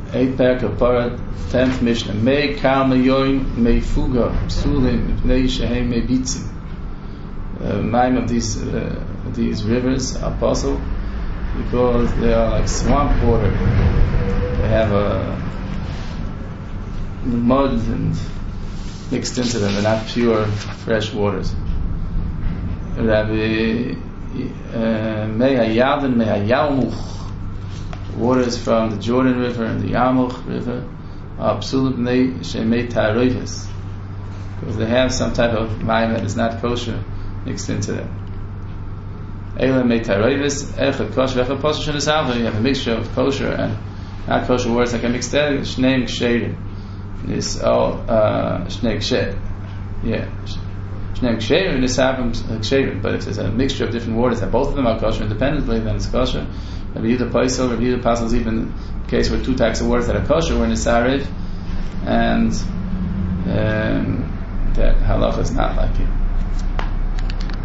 Eper Kapara, 10th Mishnah. Mei Kal Meyoin Mei Fuga Psulim Pnei Shehem Mei Bitzim. Name of these rivers are puzzle because they are like swamp water. They have mud and mixed into them. They're not pure fresh waters. Rabbi Mei Hayadin Mei Hayalmuch. Waters from the Jordan River and the Yarmuk River are psulim bnei shemei ta'arofes, because they have some type of mayim that is not kosher mixed into them. Eila mei ta'arofes echad kosher echad posher shenesalva. You have a mixture of kosher and not kosher waters that can mix together. Shneim ksherim. This all shnei ksher. Yeah. Shneim ksherim and nisavim ksherim. But if there's a mixture of different waters that both of them are kosher independently, then it's kosher. Rabbi Yehuda Paisel, Rabbi Yehuda Paisel is even the case where two types of waters that are kosher were in the Sarid, and that halacha is not like it.